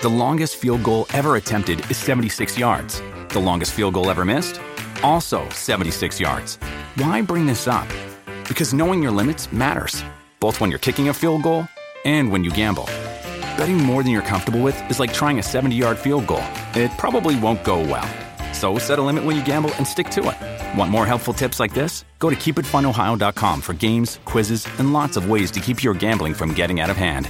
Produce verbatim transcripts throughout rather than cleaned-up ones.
The longest field goal ever attempted is seventy-six yards. The longest field goal ever missed? Also seventy-six yards. Why bring this up? Because knowing your limits matters, both when you're kicking a field goal and when you gamble. Betting more than you're comfortable with is like trying a seventy-yard field goal. It probably won't go well. So set a limit when you gamble and stick to it. Want more helpful tips like this? Go to keep it fun ohio dot com for games, quizzes, and lots of ways to keep your gambling from getting out of hand.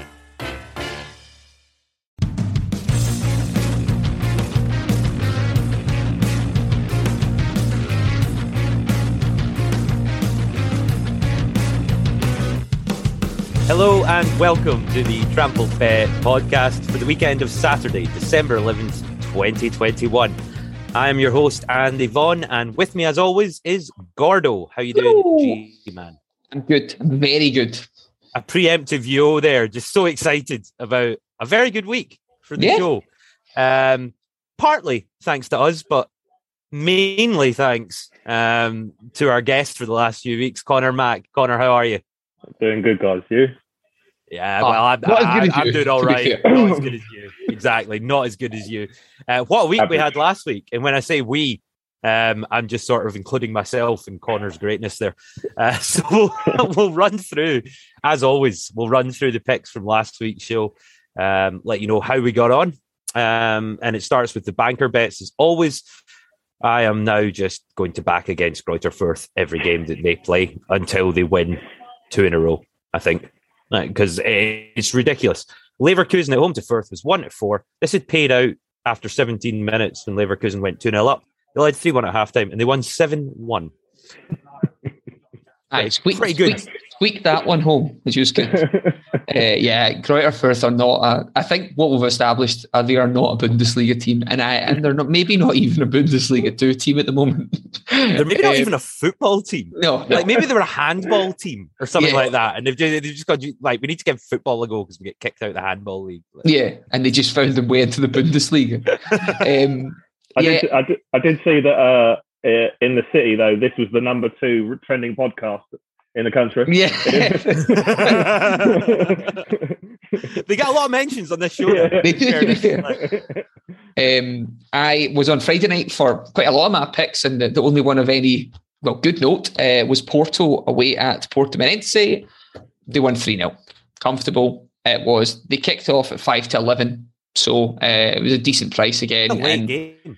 Hello and welcome to the Trample Bet podcast for the weekend of Saturday, December eleventh, twenty twenty-one. I am your host, Andy Vaughan, and with me as always is Gordo. How you doing, G-Man? I'm good. I'm very good. A preemptive yo there. Just so excited about a very good week for the yeah. show. Um, partly thanks to us, but mainly thanks um, to our guest for the last few weeks, Connor Mack. Connor, how are you? Doing good, guys. You? Yeah, well, I'm, not as good as I'm you, doing all right. Not as good as you. Exactly, not as good as you. Uh, what a week we had last week. And when I say we, um, I'm just sort of including myself in Connor's greatness there. Uh, so we'll, we'll run through, as always, we'll run through the picks from last week's show, um, let you know how we got on. Um, and it starts with the banker bets. As always, I am now just going to back against Greuther Fürth every game that they play until they win two in a row, I think. Because it's ridiculous. Leverkusen at home to Fürth was one to four. This had paid out after seventeen minutes when Leverkusen went two nil up. They led three one at halftime and they won seven one. Aye, squeak, pretty good. Squeak, squeak that one home, which was good. uh, yeah, Greuther Fürth are not. A, I think what we've established are they are not a Bundesliga team, and I and they're not maybe not even a Bundesliga two team at the moment. They're maybe not uh, even a football team. No, no. Like maybe they're a handball team or something Yeah. like that, and they've just, they've just got like we need to give football a go because we get kicked out of the handball league. Yeah, and they just found their way into the Bundesliga. um, I, yeah. did, I, did, I did see that uh, in the city, though, this was the number two trending podcast in the country. Yeah. They got a lot of mentions on this show. Yeah. They do, Like, Um, I was on Friday night for quite a lot of my picks, and the, the only one of any, well, good note uh, was Porto away at Portimonense. They won three nil. Comfortable. It was. They kicked off at five to eleven, so uh, it was a decent price again. a late And game.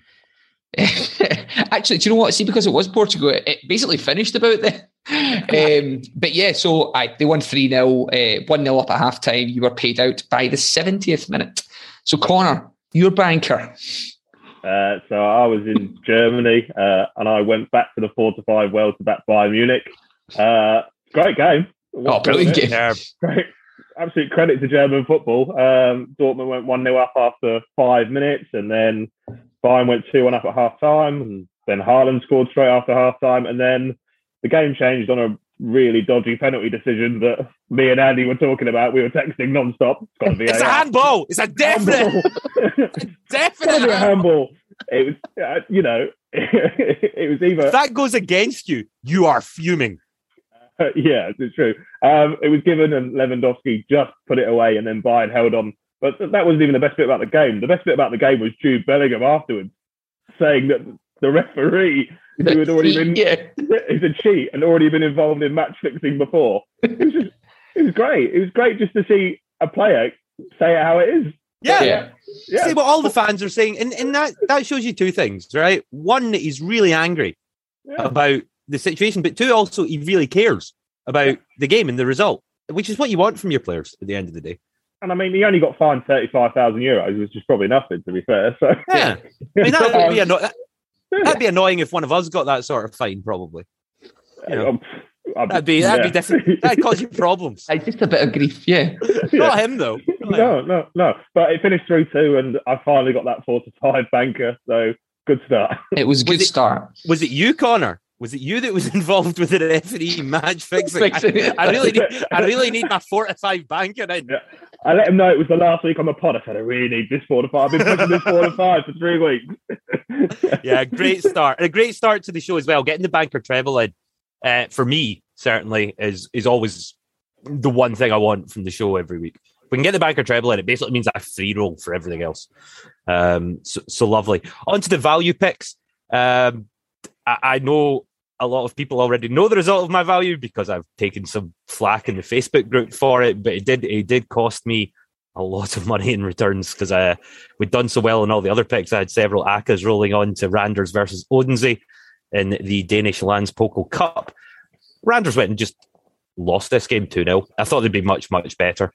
actually, do you know what? See, because it was Portugal, it, it basically finished about then. um, but yeah, so I, they won three nil, uh, one nil up at half time. You were paid out by the seventieth minute. So, Connor, your banker. Uh, so I was in Germany uh, and I went back to the four to five Wales to back Bayern Munich. Uh, great game. Oh, brilliant game. Yeah. Great. Absolute credit to German football. Um, Dortmund went one nil up after five minutes and then Bayern went two one up at half time, and then Haaland scored straight after half time, and then the game changed on a really dodgy penalty decision that me and Andy were talking about. We were texting non-stop. It's got to be It's a handball. It's a definite, definite a handball. It was, uh, you know, it was either If that goes against you, you are fuming. uh, yeah, it's true. Um, it was given, and Lewandowski just put it away, and then Bayern held on. But that wasn't even the best bit about the game. The best bit about the game was Jude Bellingham afterwards saying that the referee, who had already been, Yeah. is a cheat and already been involved in match fixing before. It was just, it was great. It was great just to see a player say it how it is. Yeah. Yeah. Yeah. See what all the fans are saying. And, and that, that shows you two things, right? One, that he's really angry Yeah. about the situation, but two, also, he really cares about the game and the result, which is what you want from your players at the end of the day. And I mean, he only got fined thirty-five thousand euros, which is probably nothing, to be fair. So Yeah. I mean, that would be anno- that, that'd be annoying if one of us got that sort of fine, probably. You know, Um, I'm- that'd be that'd yeah. be different. That'd cause you problems. It's just a bit of grief, yeah. Not him, though. Not him. No, no, no. But it finished three two, and I finally got that four to five banker. So good start. It was a good Was it- start. Was it you, Connor? Was it you that was involved with the referee match fixing? Fixing I, it. I really need, I really need my four to five banker in. Yeah. I let him know it was the last week on the pod. I said, I really need this four to five. I've been pushing this four to five for three weeks. Yeah, great start. And a great start to the show as well. Getting the banker treble in, uh, for me, certainly, is is always the one thing I want from the show every week. we can get the banker treble in, it basically means a free roll for everything else. Um, so, so lovely. On to the value picks. Um, I, I know a lot of people already know the result of my value because I've taken some flack in the Facebook group for it, but it did it did cost me a lot of money in returns because I we'd done so well in all the other picks. I had several Akas rolling on to Randers versus Odense in the Danish Landspokal Cup. Randers went and just lost this game two nil. I thought they'd be much, much better.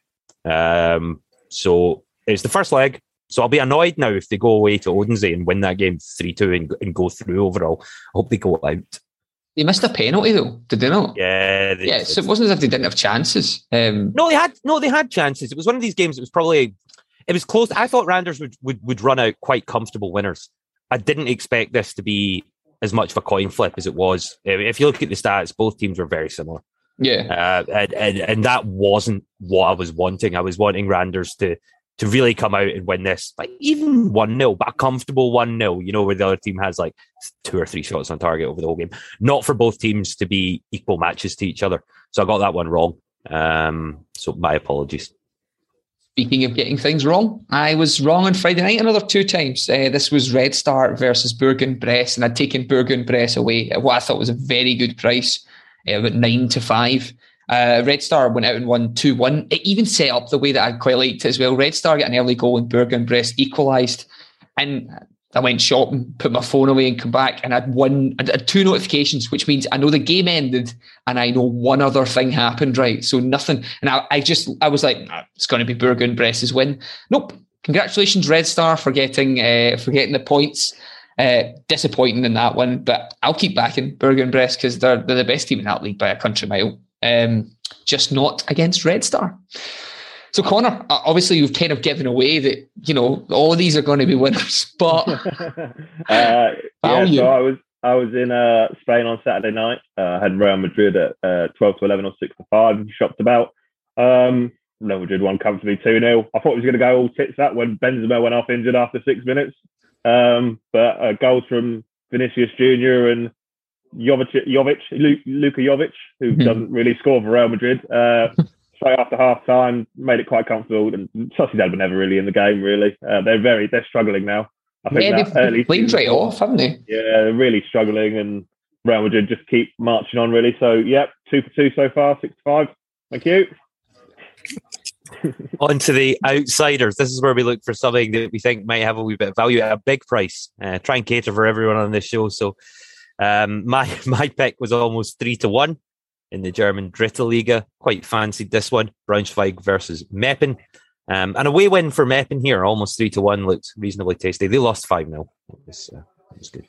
Um, so it's the first leg. So I'll be annoyed now if they go away to Odense and win that game three two and, and go through overall. I hope they go out. They missed a penalty though, did they not? Yeah. They yeah, did. So it wasn't as if they didn't have chances. Um, no, they had no, they had chances. It was one of these games that was probably it was close. I thought Randers would, would, would run out quite comfortable winners. I didn't expect this to be as much of a coin flip as it was. If you look at the stats, both teams were very similar. Yeah. Uh, and, and and that wasn't what I was wanting. I was wanting Randers to to really come out and win this, like even one nil, but a comfortable one nil, you know, where the other team has like two or three shots on target over the whole game. Not for both teams to be equal matches to each other. So I got that one wrong. Um, so my apologies. Speaking of getting things wrong, I was wrong on Friday night another two times. Uh, this was Red Star versus Bourg-en-Bresse, and I'd taken Bourg-en-Bresse away at what I thought was a very good price, uh, about nine to five. Uh, Red Star went out and won two one. It even set up the way that I quite liked it as well. Red Star got an early goal and Bourg-en-Bresse equalised. And I went shopping, put my phone away and come back, and I'd one, I had two notifications, which means I know the game ended and I know one other thing happened, right? So nothing. And I, I just, I was like, nah, it's going to be Bourg-en-Bresse's win. Nope. Congratulations, Red Star, for getting, uh, for getting the points. Uh, disappointing in that one, but I'll keep backing Bourg-en-Bresse because they're, they're the best team in that league by a country mile. Um, just not against Red Star. So, Connor, obviously you've kind of given away that, you know, all of these are going to be winners, but uh, yeah, so I was I was in uh, Spain on Saturday night. Uh, I had Real Madrid at uh, twelve to eleven or six to five, shopped about. Um, Real Madrid won comfortably two nil. I thought it was going to go all tits up when Benzema went off injured after six minutes. Um, but uh, goals from Vinicius Junior and Jovic, Jovic, Luka Jovic, who mm-hmm. doesn't really score for Real Madrid. Uh, straight after half time, made it quite comfortable. And Sociedad were never really in the game, really. Uh, they're very, they're struggling now. I think yeah, that early played straight off, haven't they? Yeah, they're really struggling, and Real Madrid just keep marching on, really. So, yep, two for two so far, six to five. Thank you. On to the outsiders. This is where we look for something that we think might have a wee bit of value at a big price. Uh, try and cater for everyone on this show. So, Um, my my pick was almost three to one in the German Dritte Liga. Quite fancied this one. Braunschweig versus Meppen. Um, an away win for Meppen here, almost three to one. Looked reasonably tasty. They lost five nil. It was, uh, it was good.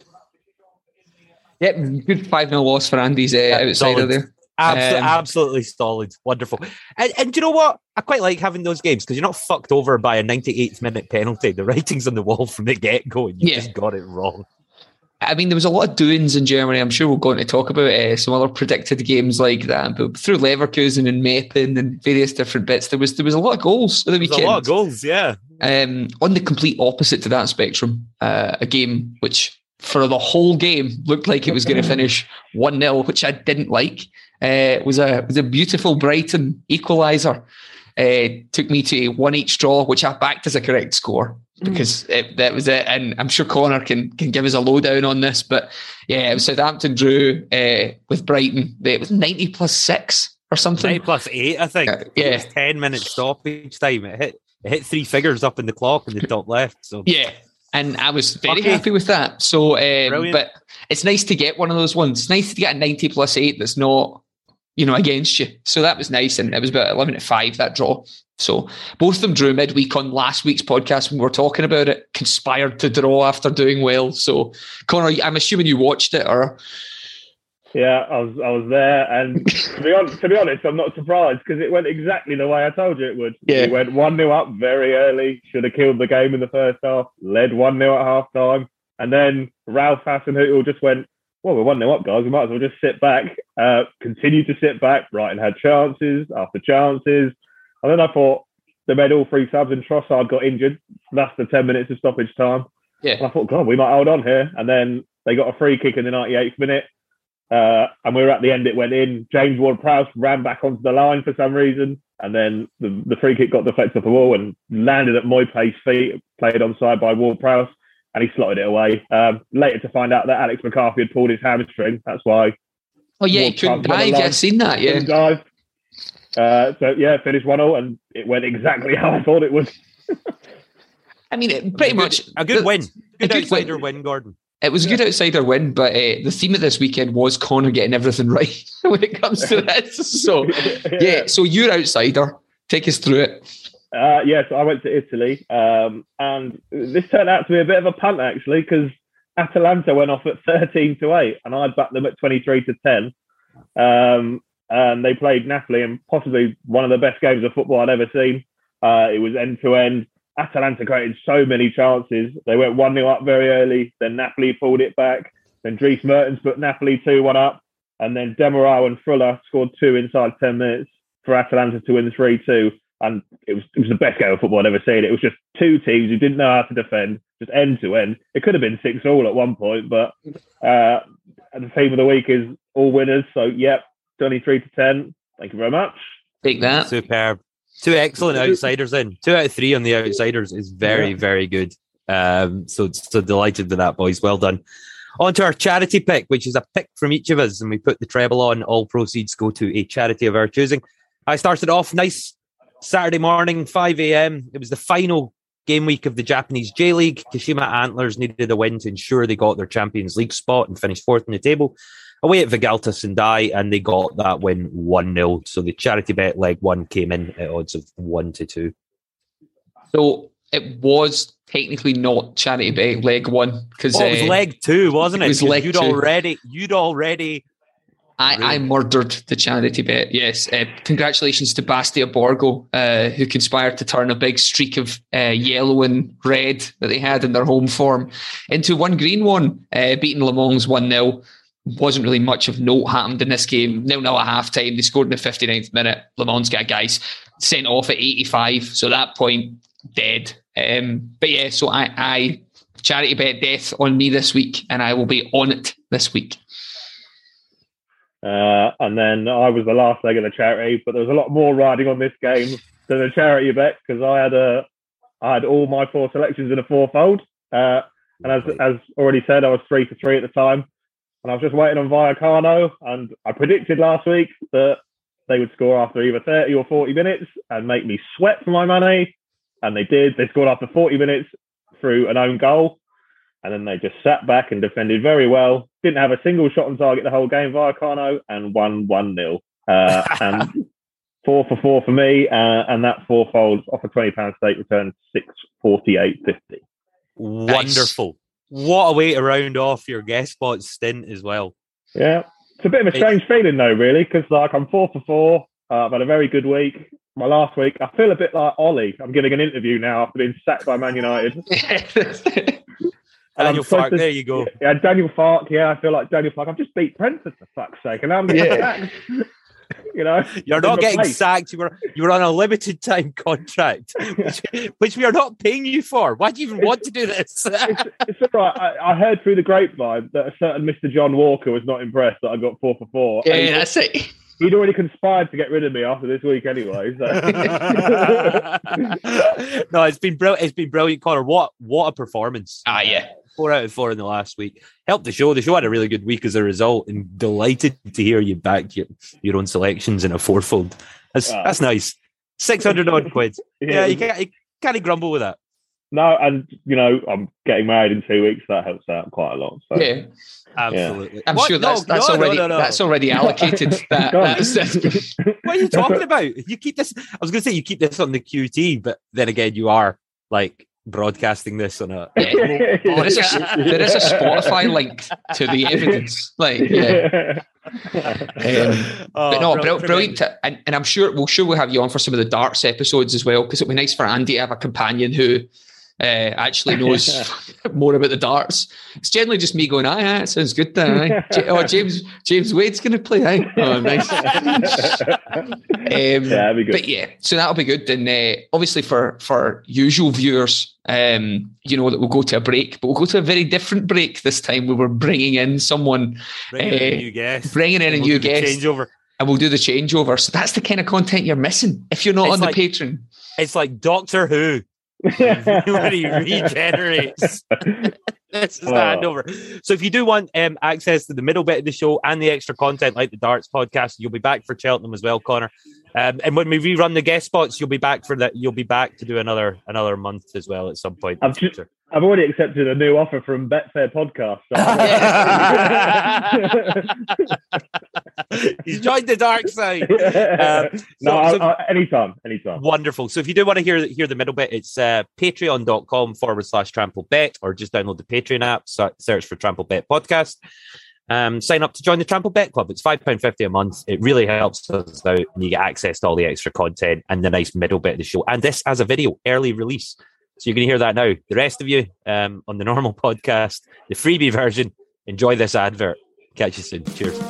Yep, good five nil loss for Andy's uh, outsider solid. there. Absol- um, absolutely solid. Wonderful. And, and do you know what? I quite like having those games because you're not fucked over by a ninety-eighth minute penalty. The writing's on the wall from the get-go and you yeah. just got it wrong. I mean, there was a lot of doings in Germany. I'm sure we'll go on to talk about uh, some other predicted games like that. But through Leverkusen and Meppen and various different bits, there was there was a lot of goals at the weekend. A lot of goals, yeah. Um, on the complete opposite to that spectrum, uh, a game which for the whole game looked like it was going to finish one nil, which I didn't like. Uh, was a was a beautiful Brighton equaliser. Uh, took me to a one each draw, which I backed as a correct score because mm. it, that was it. And I'm sure Connor can can give us a lowdown on this. But yeah, it was Southampton drew uh, with Brighton. It was ninety plus six or something. ninety plus eight, I think. Uh, yeah. It was ten minutes stoppage time. It hit, it hit three figures up in the clock in the top left. So yeah. And I was very okay. happy with that. So, um, but it's nice to get one of those ones. It's nice to get a ninety plus eight that's not, you know, against you. So that was nice. And it was about eleven to five, that draw. So both of them drew midweek on last week's podcast when we were talking about it, conspired to draw after doing well. So, Connor, I'm assuming you watched it, or? Yeah, I was I was there. And to be honest, to be honest I'm not surprised because it went exactly the way I told you it would. Yeah. We went one nil up very early, should have killed the game in the first half, led one nil at half time. And then Ralph Hasenhüttl just went, well, we're one nil up, guys. We might as well just sit back, uh, continue to sit back. Brighton had chances after chances. And then I thought they made all three subs and Trossard got injured. That's the ten minutes of stoppage time. Yeah. And I thought, God, we might hold on here. And then they got a free kick in the ninety-eighth minute. Uh, and we were at the end, it went in. James Ward-Prowse ran back onto the line for some reason. and then the, the free kick got deflected off the wall and landed at Moype's feet, played onside by Ward-Prowse, and he slotted it away. Um, later to find out that Alex McCarthy had pulled his hamstring. That's why. Oh yeah, he couldn't dive. Yeah, I've seen that. Yeah, dive. Uh, so yeah, finished one all, and it went exactly how I thought it would. I mean, it, pretty a much good, a good the, win, good, a good outsider win. win, Gordon. It was a good outsider win, but uh, the theme of this weekend was Connor getting everything right when it comes to this. So yeah, yeah so you're outsider. Take us through it. Uh, yes, I went to Italy, um, and this turned out to be a bit of a punt actually, because Atalanta went off at thirteen to eight, and I backed them at twenty-three to ten. Um, and they played Napoli, and possibly one of the best games of football I'd ever seen. Uh, it was end to end. Atalanta created so many chances. They went one nil up very early. Then Napoli pulled it back. Then Dries Mertens put Napoli two one up. And then Demiral and Frulla scored two inside ten minutes for Atalanta to win three two. And it was it was the best game of football I'd ever seen. It was just two teams who didn't know how to defend, just end to end. It could have been six all at one point, but uh, the team of the week is all winners. So, yep, twenty-three to ten. Thank you very much. Take that. Superb. Two excellent outsiders in. Two out of three on the outsiders is very, yeah. very good. Um, so, so delighted with that, boys. Well done. On to our charity pick, which is a pick from each of us, and we put the treble on. All proceeds go to a charity of our choosing. I started off nice Saturday morning, five a.m. It was the final game week of the Japanese J-League. Kashima Antlers needed a win to ensure they got their Champions League spot and finished fourth in the table. Away at Vegalta Sendai, and they got that win one nil. So the charity bet leg one came in at odds of one to two. So it was technically not charity bet leg one because oh, it was uh, leg two, wasn't it? It was leg you'd two. already, you'd already. I, really? I murdered the charity bet. Yes, uh, congratulations to Bastia Borgo, uh, who conspired to turn a big streak of uh, yellow and red that they had in their home form into one green one, uh, beating Le Mans one nil. Wasn't really much of note happened in this game. nil nil at half time. They scored in the fifty-ninth minute. Le Mans got guys sent off at eighty-five. So at that point, dead. Um, but yeah, so I, I charity bet death on me this week, and I will be on it this week. Uh, and then I was the last leg of the charity, but there was a lot more riding on this game than the charity bet because I had a, I had all my four selections in a fourfold. Uh, and as as already said, I was three for three at the time. And I was just waiting on Vallecano, and I predicted last week that they would score after either thirty or forty minutes and make me sweat for my money. And they did. They scored after forty minutes through an own goal. And then they just sat back and defended very well. Didn't have a single shot on target the whole game, Vallecano, and won one nil. Uh, and four for four for me. Uh, and that fourfold off a twenty pound stake returned six forty-eight fifty. Wonderful. Nice. What a way to round off your guest spot stint as well. Yeah. It's a bit of a strange it, feeling though, really, because like I'm four for four. Uh, I've had a very good week. My last week, I feel a bit like Ollie. I'm giving an interview now after being sacked by Man United. Daniel Farke, to, there you go. Yeah, Daniel Farke. Yeah, I feel like Daniel Farke. I've just beat Brentford for fuck's sake, and I'm getting yeah. sacked. You know, you're not getting place. sacked. You were you were on a limited time contract, which, which we are not paying you for. Why do you even it's, want to do this? it's, it's all right. I, I heard through the grapevine that a certain Mister John Walker was not impressed that I got four for four. Yeah, yeah that's it. He'd already conspired to get rid of me after this week anyway. So. No, it's been brilliant. It's been brilliant, Connor. What what a performance! Ah, yeah. Four out of four in the last week. Helped the show. The show had a really good week as a result, and delighted to hear you back your, your own selections in a fourfold. That's wow. that's nice. Six hundred odd quid. Yeah, yeah, you can't you can't grumble with that. No, and you know I'm getting married in two weeks. So that helps out quite a lot. So. Yeah, absolutely. Yeah. I'm what? sure that's no, that's no, already no, no, no. that's already allocated. that, that's, what are you talking about? You keep this. I was going to say you keep this on the Q T, but then again, you are like. broadcasting this on a yeah. there, is a there is a Spotify link to the evidence like yeah um, oh, but no brilliant, brilliant to, and, and I'm sure we'll sure we'll have you on for some of the darts episodes as well because it'd be nice for Andy to have a companion who uh, actually knows more about the darts. It's generally just me going, ah, yeah, it sounds good there. Aye. Oh, James James Wade's going to play. Aye. Oh, nice. um, yeah, that'd be good. But yeah, so that'll be good. And uh, obviously for for usual viewers, um, you know that we'll go to a break, but we'll go to a very different break this time. We were bringing in someone, bringing uh, in a new guest, bringing in a we'll new guest. Changeover. and we'll do the changeover. So that's the kind of content you're missing if you're not It's on like- the Patreon. It's like Doctor Who. When he regenerates. This is the Oh. handover. So if you do want um, access to the middle bit of the show and the extra content like the Darts podcast, you'll be back for Cheltenham as well, Connor. Um, and when we rerun the guest spots, you'll be back for that. You'll be back to do another another month as well at some point. I've just, I've already accepted a new offer from Betfair Podcast. So He's joined the dark side. Uh, so- no, so- I, I, anytime, anytime. Wonderful. So if you do want to hear hear the middle bit, it's uh, patreon.com forward slash trample bet, or just download the Patreon app, so search for Trample Bet Podcast. Um, sign up to join the Trample Bet Club. It's five pounds fifty a month. It really helps us out, and you get access to all the extra content and the nice middle bit of the show. And this as a video, early release. So you're going to hear that now. The rest of you um, on the normal podcast, the freebie version, enjoy this advert. Catch you soon. Cheers.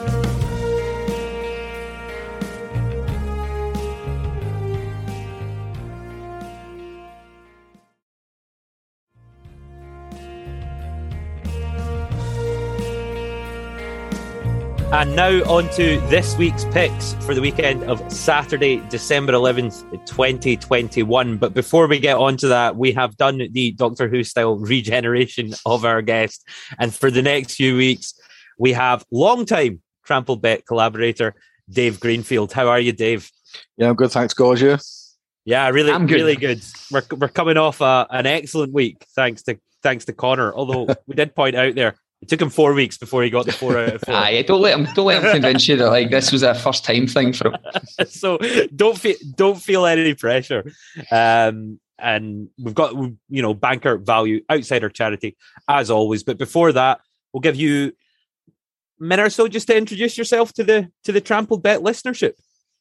And now on to this week's picks for the weekend of Saturday, December eleventh, twenty twenty-one. But before we get on to that, we have done the Doctor Who style regeneration of our guest. And for the next few weeks, we have long-time Trample Bet collaborator, Dave Greenfield. How are you, Dave? Yeah, I'm good. Thanks, Gorgia. Yeah, really, I'm good. really good. We're we're coming off a, an excellent week, thanks to thanks to Connor. Although we did point out there, it took him four weeks before he got the four out of four. Aye, don't let him don't let him convince you that like this was a first time thing for him. So don't feel don't feel any pressure. Um, and we've got you know banker value outside our charity as always. But before that, we'll give you a minute or so just to introduce yourself to the to the Trampled Bet listenership.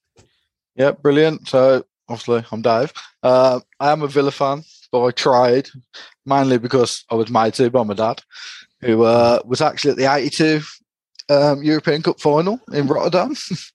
Yeah, brilliant. So obviously, I'm Dave. Uh, I am a Villa fan, but I tried mainly because I was made to by my dad, who uh, was actually at the eighty-two um, European Cup final in Rotterdam.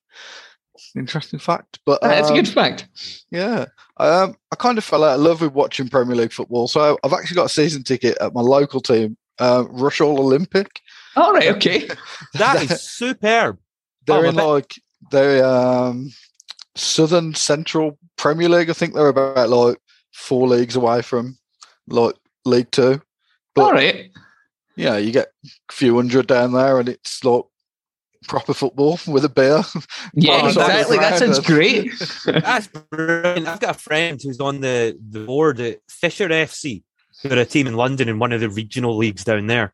Interesting fact, but um, That's a good fact. Yeah, um, I kind of fell out of love with watching Premier League football. So I've actually got a season ticket at my local team, uh, Rushall Olympic. All right, okay. That is superb. They're Oh, in I bet- like they're um, Southern Central Premier League. I think they're about like four leagues away from like League Two. But All right. yeah, you get a few hundred down there, and it's like proper football with a beer. Yeah, Oh, exactly. That sounds great. That's brilliant. I've got a friend who's on the, the board at Fisher F C, who are a team in London in one of the regional leagues down there.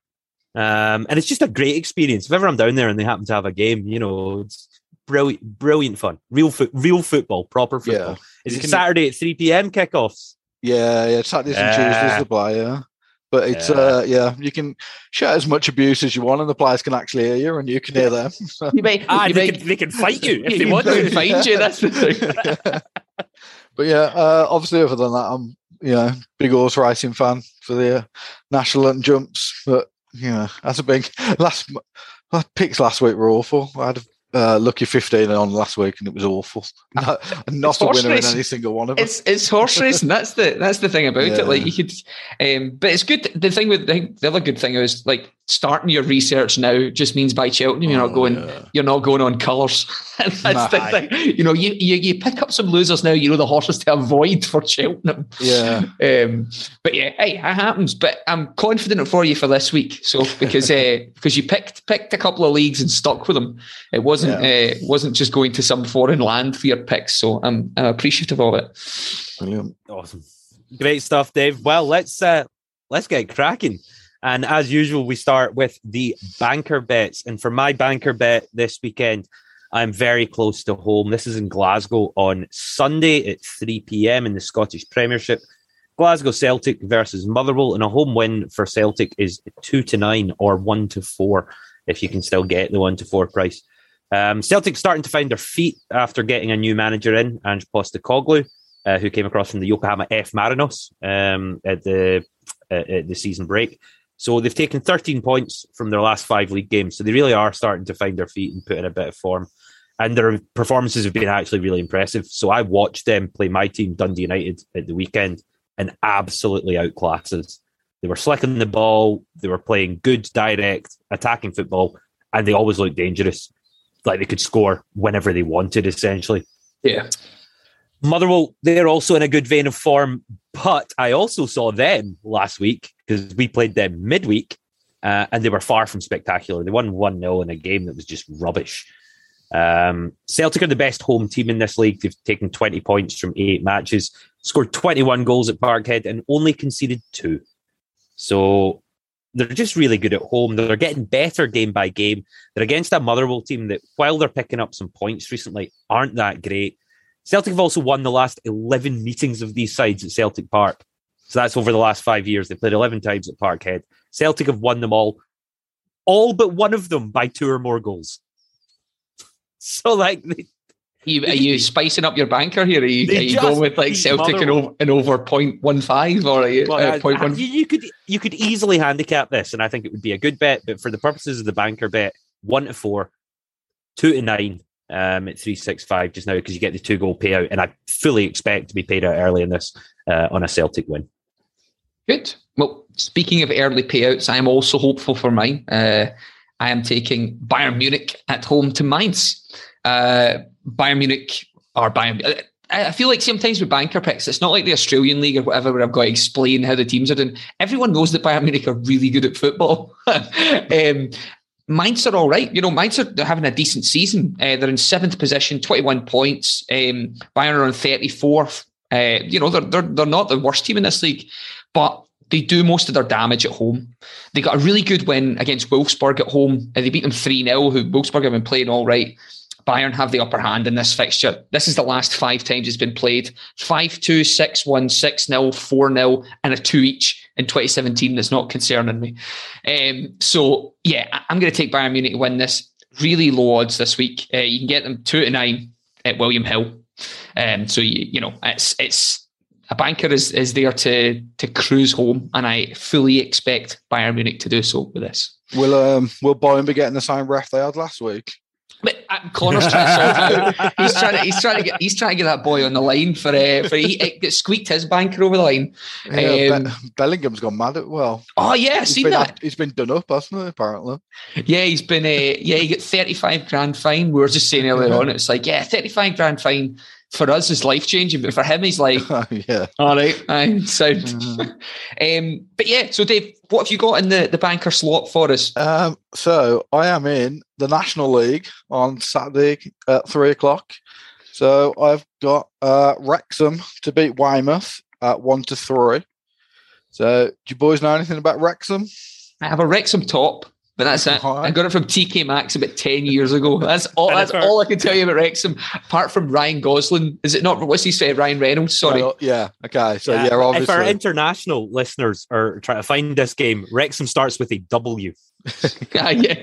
Um, and it's just a great experience. If ever I'm down there and they happen to have a game, you know, it's brilliant, brilliant fun. Real foot, real football, proper football. Yeah. Is You it can- Saturday at three p.m. kickoffs? Yeah, yeah, Saturdays and Yeah. Tuesdays the play, yeah. But it's Yeah. uh yeah, you can shout as much abuse as you want, and the players can actually hear you, and you can hear them. You may, Ah, you they, may, can, they can fight you if you they can want go and to. find you. That's the thing. But yeah, uh, obviously, other than that, I'm you know big horse racing fan for the uh, national and jumps. But you know, that's a big last my picks last week were awful. I had a uh, lucky fifteen on last week, and it was awful. Not, not It's a horse winner in racing. any single one of them. It's it's horse racing. That's the that's the thing about Yeah. it. Like you could, um, but it's good. The thing with the, the other good thing is like starting your research now just means by Cheltenham you're not Oh, going yeah. you're not going on colours. And that's the Nah. thing. You know, you, you you pick up some losers now. You know the horses to avoid for Cheltenham. Yeah. Um, but yeah, hey, it happens. But I'm confident for you for this week. So because uh, because you picked picked a couple of leagues and stuck with them, it wasn't uh, wasn't just going to some foreign land for your picks. So I'm, I'm appreciative of it. Brilliant. Awesome. Great stuff, Dave. Well, let's uh, let's get cracking. And as usual, we start with the banker bets. And for my banker bet this weekend, I'm very close to home. This is in Glasgow on Sunday at three p.m. in the Scottish Premiership. Glasgow Celtic versus Motherwell, and a home win for Celtic is two to nine or one to four, if you can still get the one to four price. Um, Celtic starting to find their feet after getting a new manager in, Ange Postecoglou, uh, who came across from the Yokohama F Marinos um, at the uh, at the season break. So they've taken thirteen points from their last five league games. So they really are starting to find their feet and put in a bit of form. And their performances have been actually really impressive. So I watched them play my team, Dundee United, at the weekend, and absolutely outclassed us. They were slicking the ball. They were playing good, direct, attacking football, and they always looked dangerous. like they could score whenever they wanted, essentially. Yeah. Motherwell, they're also in a good vein of form, but I also saw them last week because we played them midweek, uh, and they were far from spectacular. They won one nil in a game that was just rubbish. Um, Celtic are the best home team in this league. They've taken twenty points from eight matches, scored twenty-one goals at Parkhead, and only conceded two. So they're just really good at home. They're getting better game by game. They're against a Motherwell team that, while they're picking up some points recently, aren't that great. Celtic have also won the last eleven meetings of these sides at Celtic Park. So that's over the last five years. They played eleven times at Parkhead. Celtic have won them all, all but one of them by two or more goals. So, like... They, are you, are you spicing up your banker here? Are you, are you going with like Celtic and over, and over point one five, or are you well, uh, point one? You, you could you could easily handicap this, and I think it would be a good bet. But for the purposes of the banker bet, one to four, two to nine um, at three six five just now because you get the two goal payout, and I fully expect to be paid out early in this uh, on a Celtic win. Good. Well, speaking of early payouts, I am also hopeful for mine. Uh, I am taking Bayern Munich at home to Mainz. Uh, Bayern Munich are Bayern. I feel like sometimes with banker picks, it's not like the Australian League or whatever where I've got to explain how the teams are doing. Everyone knows that Bayern Munich are really good at football. um, Mainz are all right. You know, Mainz are they're having a decent season. Uh, they're in seventh position, twenty-one points. Um, Bayern are on thirty-fourth. Uh, you know, they're, they're, they're not the worst team in this league, but they do most of their damage at home. They got a really good win against Wolfsburg at home. Uh, they beat them three nil, who Wolfsburg have been playing all right. Bayern have the upper hand in this fixture. This is the last five times it's been played. five two, six one, six nil, four nil, and a two each in twenty seventeen. That's not concerning me. Um, so, yeah, I'm going to take Bayern Munich to win this. Really low odds this week. Uh, you can get them two to nine at William Hill. Um, so, you, you know, it's it's a banker is, is there to to cruise home, and I fully expect Bayern Munich to do so with this. Will, um, will Bayern be getting the same ref they had last week? But uh, Connor's trying to solve it out. He's trying to he's trying to get he's trying to get that boy on the line for uh, for he, he squeaked his banker over the line. Yeah, um, Be- Bellingham's gone mad at well. Oh yeah, I've he's seen been, that. He's been done up, hasn't he? Apparently. Yeah, he's been. Uh, yeah, he got thirty-five grand fine. We were just saying earlier on. It's like yeah, thirty-five grand fine for us is life changing, but for him, he's like, yeah, all right, I sound. Mm-hmm. um, but yeah, so Dave, what have you got in the, the banker slot for us? Um, so I am in the National League on Saturday at three o'clock. So I've got uh, Wrexham to beat Weymouth at one to three. So do you boys know anything about Wrexham? I have a Wrexham top. But that's it. Right. I got it from T K Maxx about ten years ago. That's all. That's our, all I can tell you about Wrexham. Apart from Ryan Gosling, is it not? What's he say? Ryan Reynolds. Sorry. No, yeah. Okay. So yeah, yeah obviously. If our international listeners are trying to find this game, Wrexham starts with a W. ah, yeah.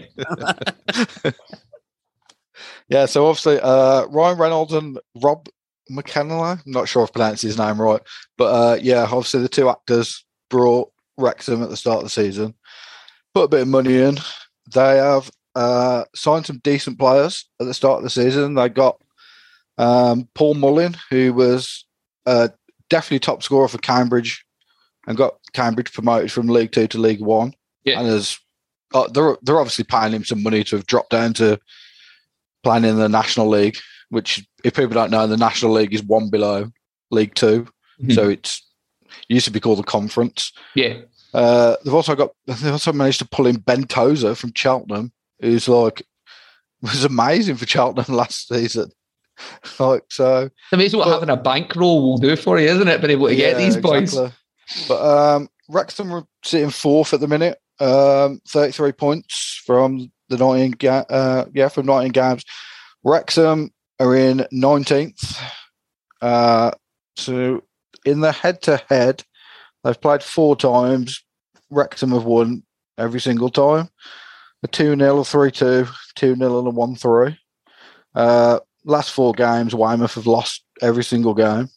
yeah. So obviously, uh, Ryan Reynolds and Rob McKenna. I'm not sure if I pronounced his name right, but uh, yeah, obviously the two actors brought Wrexham at the start of the season. Put a bit of money in. They have uh, signed some decent players at the start of the season. They got um, Paul Mullin, who was uh, definitely top scorer for Cambridge, and got Cambridge promoted from League Two to League One. Yeah. And as uh, they're they're obviously paying him some money to have dropped down to playing in the National League, which, if people don't know, the National League is one below League Two, mm-hmm. so it's it used to be called the Conference. Yeah. Uh, they've also got. They've also managed to pull in Ben Tozer from Cheltenham, who's like was amazing for Cheltenham last season. like so, amazing what but, having a bankroll will do for you, isn't it? Being able to yeah, get these boys. Exactly. But um, Wrexham are sitting fourth at the minute, um, thirty-three points from the nineteen. Ga- uh, yeah, from nineteen games. Wrexham are in nineteenth. Uh, so in the head-to-head. They've played four times. Wrexham have won every single time. A two nil, a three two, two nil and a one three. Uh, last four games, Weymouth have lost every single game.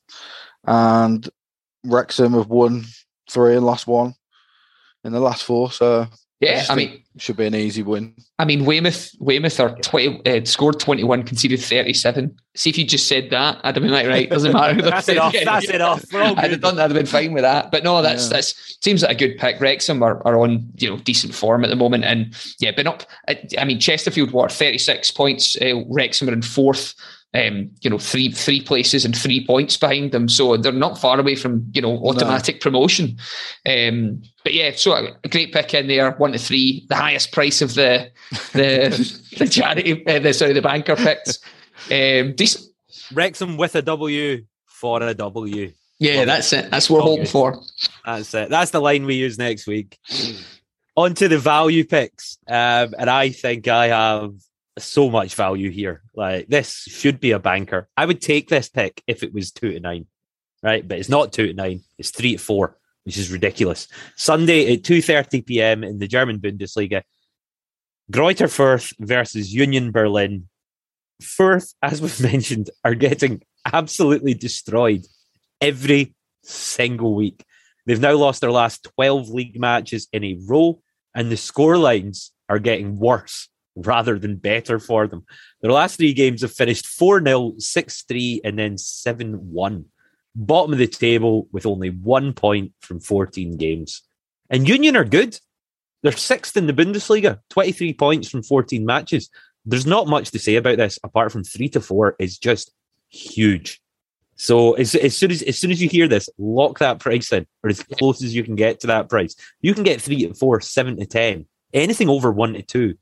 And Wrexham have won three and lost one in the last four. So, Yeah, I, I mean, should be an easy win. I mean, Weymouth, Weymouth are twenty, uh, scored twenty-one, conceded thirty-seven. See if you just said that, I'd have been like, right, doesn't matter. That's enough. That's enough. I'd have done that. I'd have been fine with that. But no, that's yeah. that's seems like a good pick. Wrexham are, are on you know decent form at the moment, and yeah, but up. I mean, Chesterfield what thirty-six points. Uh, Wrexham are in fourth. Um, you know, three three places and three points behind them, so they're not far away from you know automatic no. promotion. Um, but yeah, so a great pick in there, one to three, the highest price of the the the charity, uh, the sorry, the banker picks. Um, decent. Wrexham with a W for a W. Yeah, Love that's it. it. That's what we're hoping for. That's it. That's the line we use next week. On to the value picks, um, and I think I have so much value here. Like, this should be a banker. I would take this pick if it was two to nine, right? But it's not two to nine. It's three to four, which is ridiculous. Sunday at two thirty p.m. in the German Bundesliga, Greuther Fürth versus Union Berlin. Fürth, as we've mentioned, are getting absolutely destroyed every single week. They've now lost their last twelve league matches in a row, and the scorelines are getting worse rather than better for them. Their last three games have finished four nil, six three, and then seven one. Bottom of the table with only one point from fourteen games. And Union are good. They're sixth in the Bundesliga, twenty-three points from fourteen matches. There's not much to say about this apart from three to four is just huge. So as, as soon as as soon as you hear this, lock that price in, or as close as you can get to that price. You can get three to four, seven to ten, anything over one to two.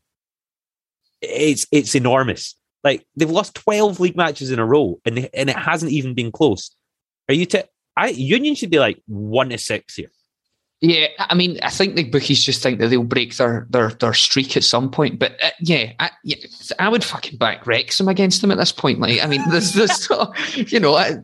It's it's enormous. Like, they've lost twelve league matches in a row, and they, and it hasn't even been close. Are you? T- I Union should be like one to six here. Yeah, I mean, I think the bookies just think that they'll break their their, their streak at some point. But uh, yeah, I, yeah, I would fucking back Wrexham against them at this point. Like, I mean, there's this, you know, uh,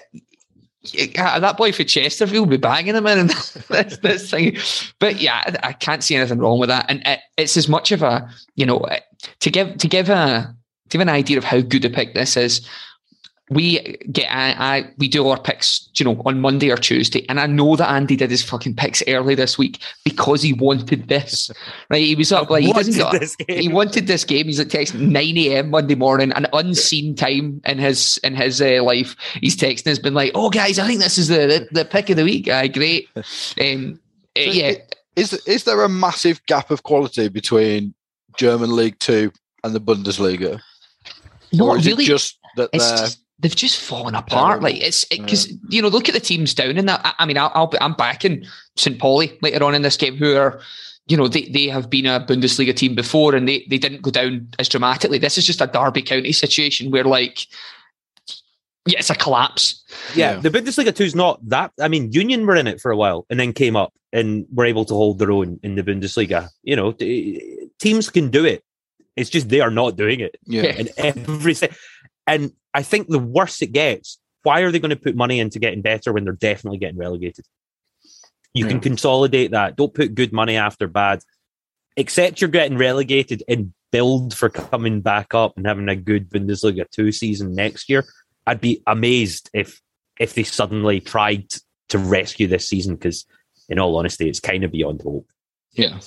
uh, that boy for Chesterfield will be banging him in and this, this thing. But yeah, I, I can't see anything wrong with that. And it, it's as much of a, you know, to give to give a to give an idea of how good a pick this is. We get, I, I, we do our picks, you know, on Monday or Tuesday, and I know that Andy did his fucking picks early this week because he wanted this, right? He was up like he doesn't got, he wanted this game. He's like texting nine a.m. Monday morning, an unseen time in his in his uh, life. He's texting us, been like, "Oh, guys, I think this is the the, the pick of the week." Uh, great, um, uh, yeah. Is is there a massive gap of quality between German League Two and the Bundesliga? No, or is really. It just that they're They've just fallen apart. Like, it's because it, you know, look at the teams down in that. I, I mean, I'll, I'll be, I'm backing Saint Pauli later on in this game, who are, you know, they, they have been a Bundesliga team before, and they they didn't go down as dramatically. This is just a Derby County situation where, like, yeah, it's a collapse. Yeah, yeah. The Bundesliga two is not that. I mean, Union were in it for a while and then came up and were able to hold their own in the Bundesliga. You know, t- teams can do it. It's just they are not doing it. Yeah, and everything. And I think the worse it gets, why are they going to put money into getting better when they're definitely getting relegated? You yeah. can consolidate that. Don't put good money after bad. Accept you're getting relegated and build for coming back up and having a good Bundesliga two season next year. I'd be amazed if if they suddenly tried to rescue this season, because in all honesty, it's kind of beyond hope. Yeah.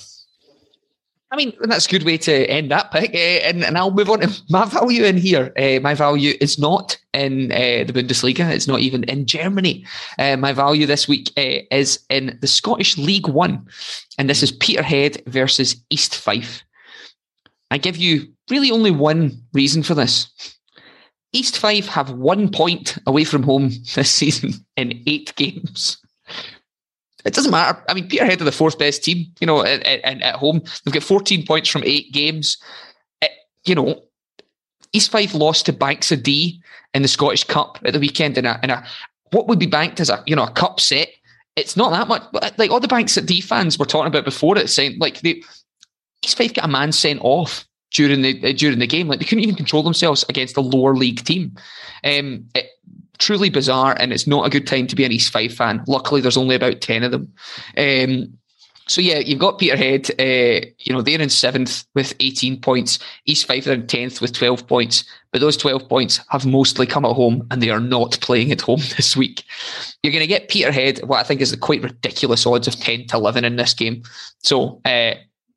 I mean, that's a good way to end that pick. Uh, and, and I'll move on to my value in here. Uh, my value is not in uh, the Bundesliga. It's not even in Germany. Uh, my value this week uh, is in the Scottish League One. And this is Peterhead versus East Fife. I give you really only one reason for this. East Fife have one point away from home this season in eight games. It doesn't matter. I mean, Peterhead are the fourth best team, you know, at, at, at home. They've got fourteen points from eight games. It, you know, East Fife lost to Banks of D in the Scottish Cup at the weekend in a, in a what would be banked as a, you know, a cup set. It's not that much. Like, all the Banks of D fans were talking about before it, saying, like, they, East Fife got a man sent off during the uh, during the game. Like, they couldn't even control themselves against a lower league team. Um, it, Truly bizarre, and it's not a good time to be an East Fife fan. Luckily, there's only about ten of them. Um, so yeah, you've got Peterhead. Uh, you know, they're in seventh with eighteen points. East Fife are in tenth with twelve points. But those twelve points have mostly come at home, and they are not playing at home this week. You're going to get Peterhead, what I think is the quite ridiculous odds of ten to eleven in this game. So uh,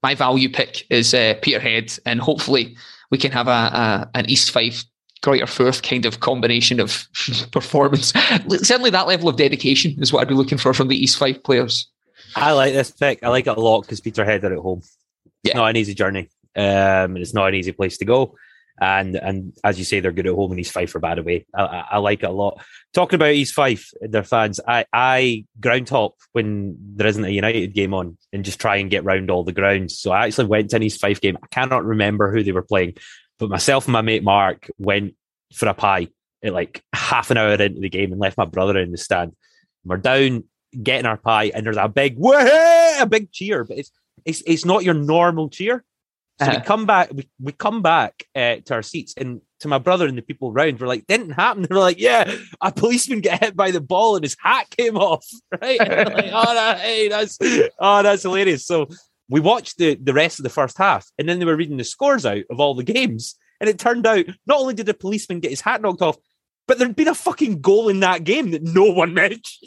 my value pick is uh, Peterhead, and hopefully we can have a, a an East Fife Greater Firth kind of combination of performance. Certainly that level of dedication is what I'd be looking for from the East Fife players. I like this pick. I like it a lot because Peterhead are at home. It's yeah. not an easy journey. Um, and it's not an easy place to go. And and as you say, they're good at home and East Fife are bad away. I, I, I like it a lot. Talking about East Fife, their fans, I, I ground hop when there isn't a United game on and just try and get round all the grounds. So I actually went to an East Fife game. I cannot remember who they were playing, but myself and my mate Mark went for a pie at like half an hour into the game and left my brother in the stand. We're down getting our pie and there's a big, wah, a big cheer, but it's it's it's not your normal cheer. So uh-huh. we come back, we, we come back uh, to our seats, and to my brother and the people around, we're like, didn't happen. They're like, yeah, a policeman got hit by the ball and his hat came off. Right? And we're like, oh, that, hey, that's oh, that's hilarious. So we watched the, the rest of the first half, and then they were reading the scores out of all the games. And it turned out not only did the policeman get his hat knocked off, but there'd been a fucking goal in that game that no one mentioned.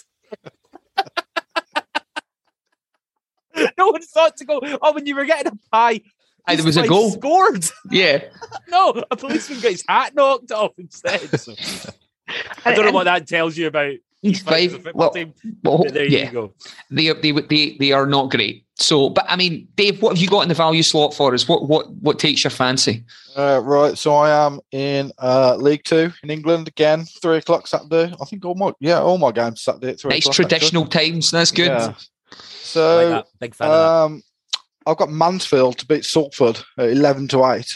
No one thought to go, oh, when you were getting a pie, Aye, there was a goal. Scored. Yeah. No, a policeman got his hat knocked off instead. So. I don't know what that tells you about East Fife. Well, well, there yeah. you go. They, they, they, they are not great. So, but I mean, Dave, what have you got in the value slot for us? What what what takes your fancy? Uh, right, so I am in uh, League Two in England again, three o'clock Saturday. I think all my yeah, all my games Saturday at three nice o'clock. Nice traditional actually. Times. That's good. Yeah. So, like big fan um, of I've got Mansfield to beat Salford at eleven to eight.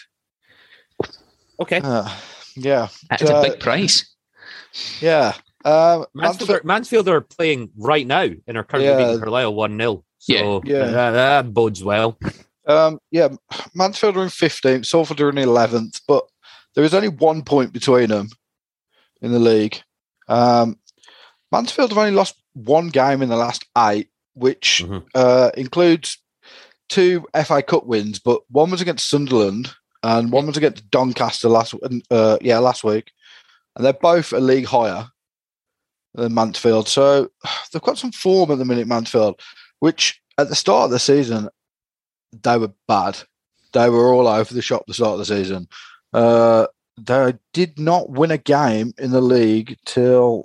Okay. Uh, yeah, that's uh, a big price. Yeah. Um, Mansfield, Mansfield, are, Mansfield are playing right now and are currently yeah. beating Carlisle one nil. So yeah, yeah. Uh, that bodes well. Um, yeah, Mansfield are in fifteenth, Salford are in eleventh, but there is only one point between them in the league. Um, Mansfield have only lost one game in the last eight, which mm-hmm. uh, includes two F A Cup wins, but one was against Sunderland and one was against Doncaster last uh, yeah last week, and they're both a league higher than Mansfield. So they've got some form at the minute, Mansfield, which at the start of the season, they were bad. They were all over the shop at the start of the season. Uh, they did not win a game in the league till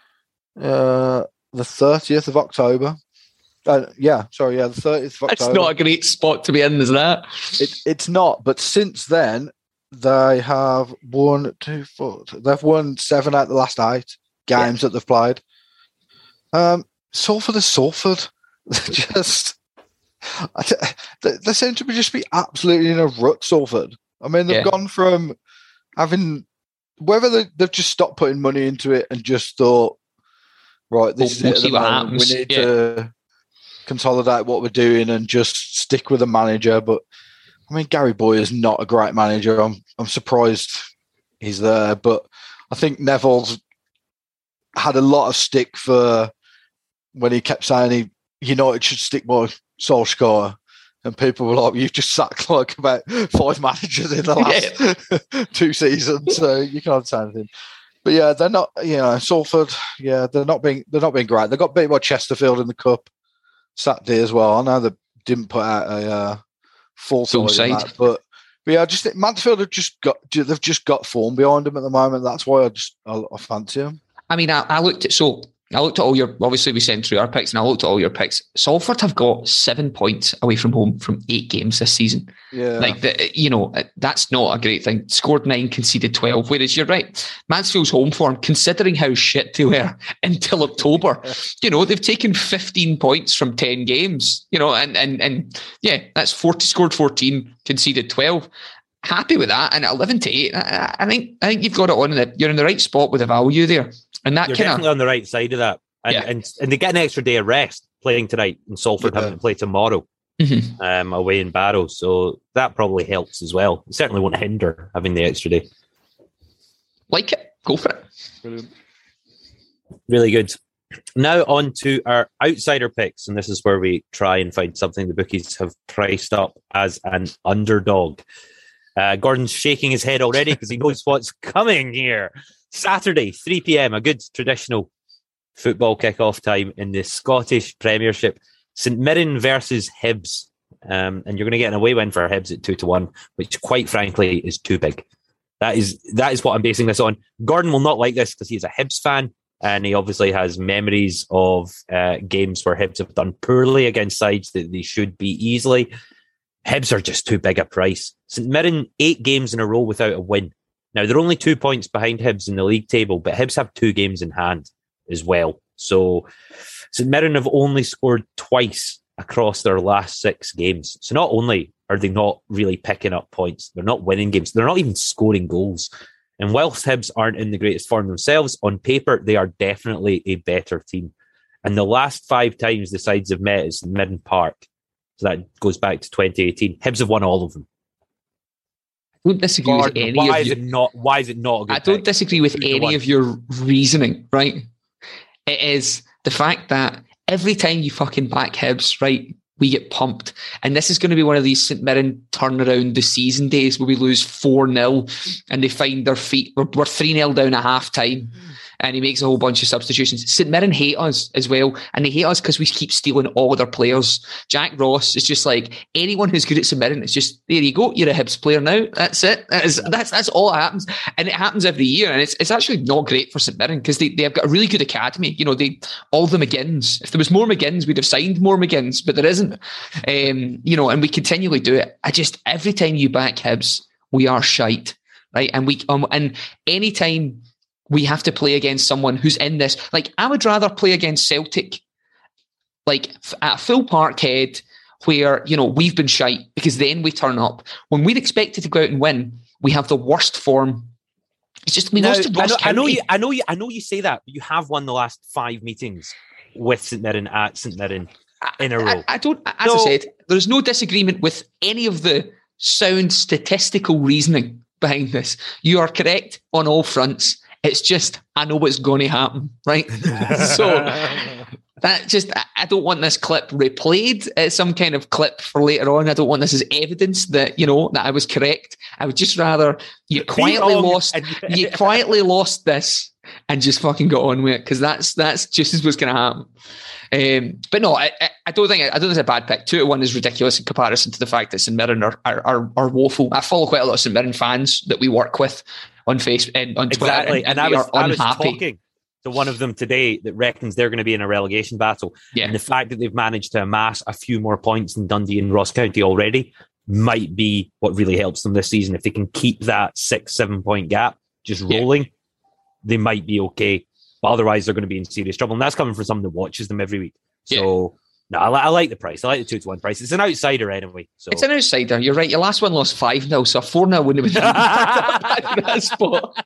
uh, the thirtieth of October. Uh, yeah, sorry, yeah, the thirtieth of October. That's not a great spot to be in, is that? It, it's not, but since then, they have won two, four, they've won seven out of the last eight games yeah. that they've played. Um, Salford is Salford. just, they, they seem to be just be absolutely in a rut, Salford. I mean, they've yeah. gone from having, whether they, they've just stopped putting money into it and just thought, right, this we'll, is we'll it. At the moment. We need yeah. to consolidate what we're doing and just stick with the manager. But I mean, Gary Boy is not a great manager. I'm I'm surprised he's there, but I think Neville's had a lot of stick for when he kept saying he United should stick by Solskjaer, and people were like, "You've just sacked like about five managers in the last yeah. two seasons, so you can't say anything." But yeah, they're not. You know, Salford. Yeah, they're not being they're not being great. They got beat by Chesterfield in the cup Saturday as well. I know they didn't put out a uh, full side, that, but, but yeah, I just think Mansfield have just got they've just got form behind them at the moment. That's why I just I, I fancy them. I mean, I, I looked at so. I looked at all your, obviously we sent through our picks and I looked at all your picks. Salford have got seven points away from home from eight games this season. Yeah. Like, the, you know, that's not a great thing. Scored nine, conceded twelve, whereas you're right. Mansfield's home form, considering how shit they were until October, you know, they've taken fifteen points from ten games, you know, and, and, and yeah, that's forty, scored fourteen, conceded twelve. Happy with that. And at eleven to eight, I, I think, I think you've got it on the, you're in the right spot with the value there. And that You're kinda, definitely on the right side of that. And, yeah. and and they get an extra day of rest playing tonight, and Salford yeah. having to play tomorrow mm-hmm. um, away in Barrow. So that probably helps as well. It certainly won't hinder having the extra day. Like it. Go for it. Brilliant. Really good. Now on to our outsider picks. And this is where we try and find something the bookies have priced up as an underdog. Uh, Gordon's shaking his head already because he knows what's coming here. Saturday, three p.m, a good traditional football kick-off time in the Scottish Premiership. St Mirren versus Hibs. Um, and you're going to get an away win for Hibs at two to one, which quite frankly is too big. That is that is what I'm basing this on. Gordon will not like this because he's a Hibs fan, and he obviously has memories of uh, games where Hibs have done poorly against sides that they should be easily. Hibs are just too big a price. St Mirren, eight games in a row without a win. Now, they're only two points behind Hibs in the league table, but Hibs have two games in hand as well. So St Mirren have only scored twice across their last six games. So not only are they not really picking up points, they're not winning games, they're not even scoring goals. And whilst Hibs aren't in the greatest form themselves, on paper, they are definitely a better team. And the last five times the sides have met is Midden Park. So that goes back to twenty eighteen. Hibs have won all of them. I don't disagree Gordon, with any why of is you. it not? Why is it not a good I don't pick? disagree with Two to any one. of your reasoning, right? It is the fact that every time you fucking back Hibs, right, we get pumped. And this is going to be one of these St Mirren turnaround the season days where we lose four nil and they find their feet. We're, we're three nil down at half time. And he makes a whole bunch of substitutions. St Mirren hate us as well. And they hate us because we keep stealing all of their players. Jack Ross is just like, anyone who's good at St Mirren, it's just, there you go, you're a Hibs player now. That's it. That is, that's that's all that happens. And it happens every year. And it's it's actually not great for St Mirren because they, they've got a really good academy. You know, they all the McGinns. If there was more McGinns, we'd have signed more McGinns, but there isn't. Um, you know, and we continually do it. I just, every time you back Hibs, we are shite. Right. And we um and any time we have to play against someone who's in this. Like, I would rather play against Celtic, like, at a full Parkhead, where, you know, we've been shite, because then we turn up. When we're expected to go out and win, we have the worst form. It's just, we Now, lost to I, Ross know, I know County. you. I know you. I know you say that, but you have won the last five meetings with St Mirren at St Mirren in a row. I, I don't, as So- I said, there's no disagreement with any of the sound statistical reasoning behind this. You are correct on all fronts. It's just, I know what's going to happen, right? So that just, I don't want this clip replayed as some kind of clip for later on. I don't want this as evidence that, you know, that I was correct. I would just rather you quietly wrong lost, and- you quietly lost this and just fucking got on with it, because that's that's just as what's going to happen. Um, but no, I, I don't think I don't think it's a bad pick. Two to one is ridiculous in comparison to the fact that St Mirren are, are are are woeful. I follow quite a lot of St Mirren fans that we work with on Facebook and on Twitter, Exactly, and, and, and I we was are I was unhappy. talking to one of them today that reckons they're going to be in a relegation battle, Yeah. and the fact that they've managed to amass a few more points than Dundee and Ross County already might be what really helps them this season. If they can keep that six seven point gap just Yeah. rolling, they might be okay. But otherwise, they're going to be in serious trouble, and that's coming from someone that watches them every week. So. No, I, li- I like the price. I like the two to one price. It's an outsider anyway. So It's an outsider. You're right. Your last one lost five nil, so four nil wouldn't have been that bad in that spot.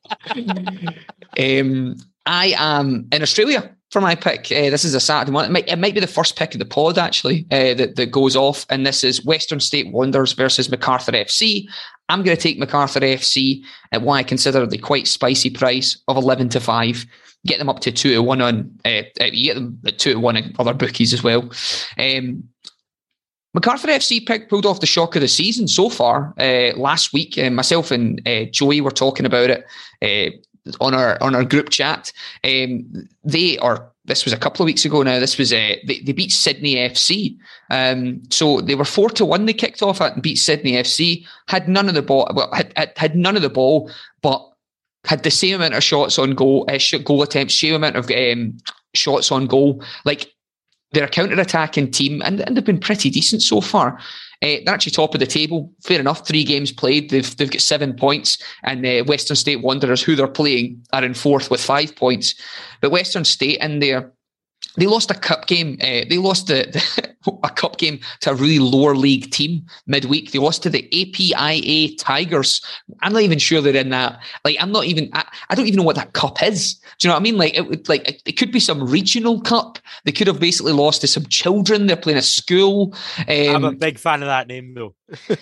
Um, I am in Australia for my pick. Uh, this is a Saturday one. It might, it might be the first pick of the pod, actually, uh, that, that goes off. And this is Western State Wanderers versus MacArthur F C. I'm going to take MacArthur F C at what I consider the quite spicy price of eleven to five. Get them up to two to one on. Uh, uh, you get them at two to one in other bookies as well. Um, MacArthur F C pick pulled off the shock of the season so far. Uh, last week, uh, myself and uh, Joey were talking about it uh, on our on our group chat. Um, they are. This was a couple of weeks ago now. This was uh, they, they beat Sydney F C. Um, so they were four to one. They kicked off at and beat Sydney F C. Had none of the ball. Well, had had, had none of the ball, but had the same amount of shots on goal, uh, goal attempts, same amount of um, shots on goal. Like, they're a counter-attacking team, and, and they've been pretty decent so far. Uh, they're actually top of the table. Fair enough, three games played. They've they've got seven points, and uh, Western State Wanderers, who they're playing, are in fourth with five points. But Western State in there, they lost a cup game. Uh, they lost the, the a cup game to a really lower league team midweek. They lost to the A P I A Tigers. I'm not even sure they're in that. Like, I'm not even. I, I don't even know what that cup is. Do you know what I mean? Like, it would like it could be some regional cup. They could have basically lost to some children. They're playing a school. Um, I'm a big fan of that name, though.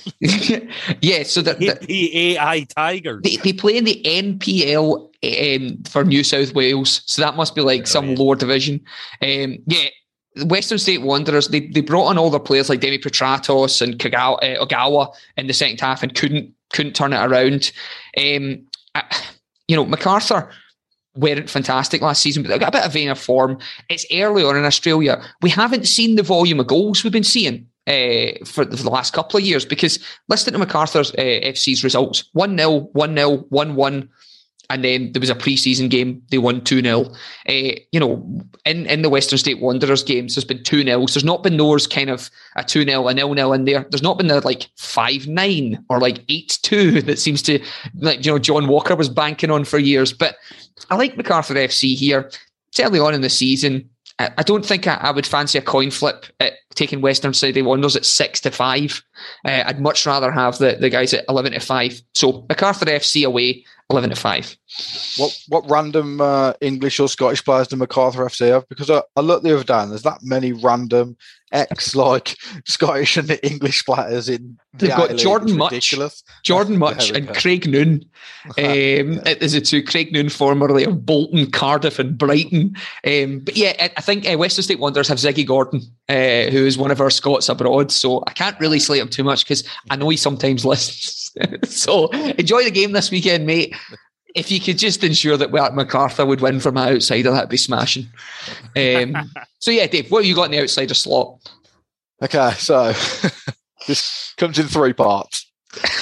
yeah. So that A P A I Tigers. they, they play in the N P L um, for New South Wales, so that must be like some Brilliant. lower division. Um, yeah, Western State Wanderers, they they brought on all their players like Demi Petratos and Kagawa, uh, Ogawa in the second half and couldn't couldn't turn it around. Um, I, you know, MacArthur weren't fantastic last season, but they got a bit of vein of form. It's early on in Australia. We haven't seen the volume of goals we've been seeing. uh, for, for the last couple of years. Because listen to MacArthur's uh, F C's results: one nil, one nil, one one. And then there was a pre-season game. They won two nil. Uh, you know, in, in the Western State Wanderers games, there's been two nils. There's not been those kind of a two nil, a nil nil in there. There's not been the like five nine or like eight two that seems to, like, you know, John Walker was banking on for years. But I like MacArthur F C here. It's early on in the season. I, I don't think I, I would fancy a coin flip at taking Western State Wanderers at six to five. Uh, I'd much rather have the, the guys at eleven to five. So MacArthur F C away, eleven to five. What what random uh, English or Scottish players do MacArthur F C have? Because I, I looked the other day and there's that many random ex like Scottish and English players in. They've the got A-League. Jordan It's Much, ridiculous. Jordan Much, and go. Craig Noon. Um, Yeah. There's a two Craig Noon formerly of Bolton, Cardiff, and Brighton. Um, but yeah, I, I think uh, Western State Wanderers have Ziggy Gordon, uh, who is one of our Scots abroad. So I can't really slate him too much because I know he sometimes listens. So enjoy the game this weekend, mate. If you could just ensure that MacArthur would win from my outsider, that'd be smashing. Um, so yeah, Dave, what have you got in the outsider slot? Okay, so this comes in three parts.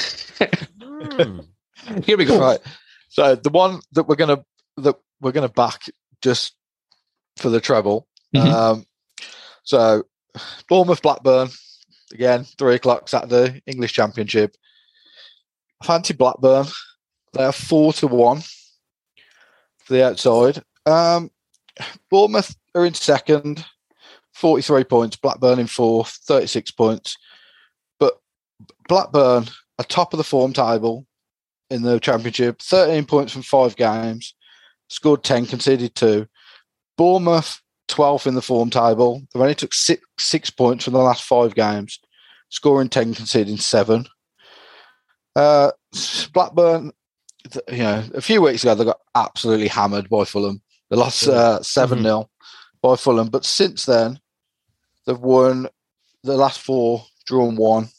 Mm. Here we go. Right. So the one that we're gonna that we're gonna back just for the treble. Mhm. Um, so Bournemouth Blackburn again, three o'clock Saturday, English Championship. I fancy Blackburn. They are four to one for the outside. Um, Bournemouth are in second, forty-three points. Blackburn in fourth, thirty-six points. But Blackburn are top of the form table in the Championship, thirteen points from five games, scored ten, conceded two. Bournemouth, twelfth in the form table. They've only took six, six points from the last five games, scoring ten, conceding seven. Uh, Blackburn, you know, a few weeks ago, they got absolutely hammered by Fulham. They lost uh, seven nil mm-hmm. by Fulham. But since then, they've won the last four, drawn one.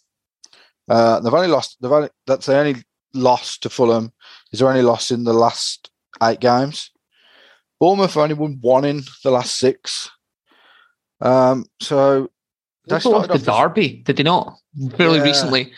Uh, they've only lost, they've only, that's the only loss to Fulham is their only loss in the last eight games. Bournemouth have only won one in the last six. Um, so they lost the Derby, did they not? Fairly yeah. recently.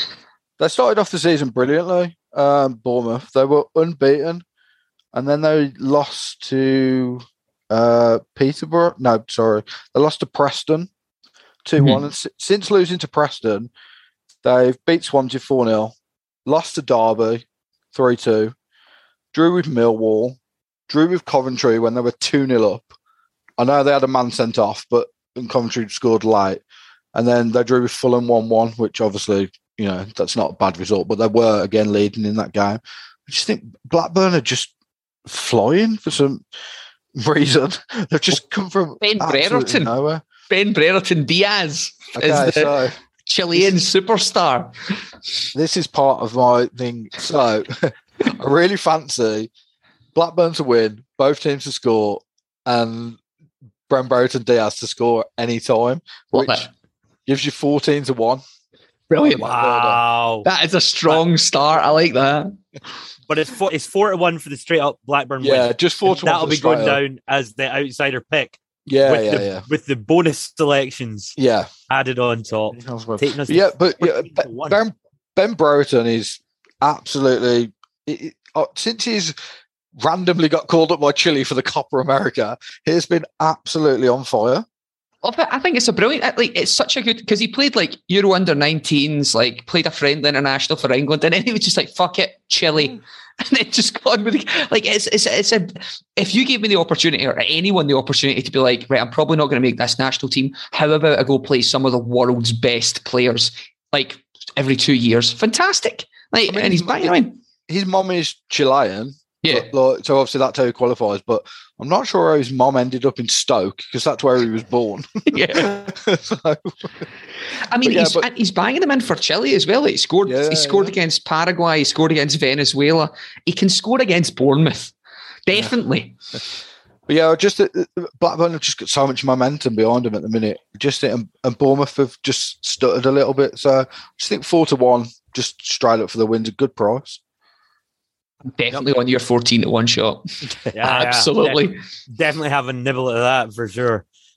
They started off the season brilliantly. Um, Bournemouth, they were unbeaten, and then they lost to uh, Peterborough. No, sorry, they lost to Preston two one. Mm-hmm. And s- since losing to Preston, they've beat Swansea four nil, lost to Derby three two, drew with Millwall, drew with Coventry when they were two nil up. I know they had a man sent off, but Coventry scored late, and then they drew with Fulham one one, which obviously, you know, that's not a bad result, but they were again leading in that game. I just think Blackburn are just flying for some reason. They've just come from Ben Brereton. nowhere. Ben Brereton Diaz Okay, is the so Chilean this, superstar. This is part of my thing. So I really fancy Blackburn to win, both teams to score, and Ben Brereton Diaz to score any time, which that? gives you fourteen to one. Brilliant. Wow. That is a strong start. I like that. But it's four, it's four to one for the straight up Blackburn yeah, win. just four to one. That'll be going down as the outsider pick. Yeah, with yeah, the, yeah. With the bonus selections yeah. added on top. Taking us yeah, but yeah, Ben, Ben Brereton is absolutely, it, it, uh, since he's randomly got called up by Chile for the Copa America, he's been absolutely on fire. I think it's a brilliant, like, it's such a good, because he played like Euro under nineteens, like played a friendly international for England, and then he was just like, fuck it, Chile. Mm. And then just gone with the, like, it's, it's, it's a, if you gave me the opportunity, or anyone the opportunity to be like, right, I'm probably not going to make this national team. How about I go play some of the world's best players, like every two years? Fantastic. Like, I mean, and he's back. I mean, his mom is Chilean. Yeah. But, like, so obviously that's how he qualifies, but I'm not sure how his mom ended up in Stoke because that's where he was born. Yeah. so, I mean, yeah, he's, but, he's banging them in for Chile as well. He scored yeah, He scored yeah. against Paraguay. He scored against Venezuela. He can score against Bournemouth. Definitely. Yeah. But yeah, just uh, Blackburn have just got so much momentum behind them at the minute. Just and, and Bournemouth have just stuttered a little bit. So I just think four to one, just straight up for the win's a good price. Definitely on your fourteen to one shot. Yeah, Absolutely. Yeah. Definitely have a nibble at that for sure.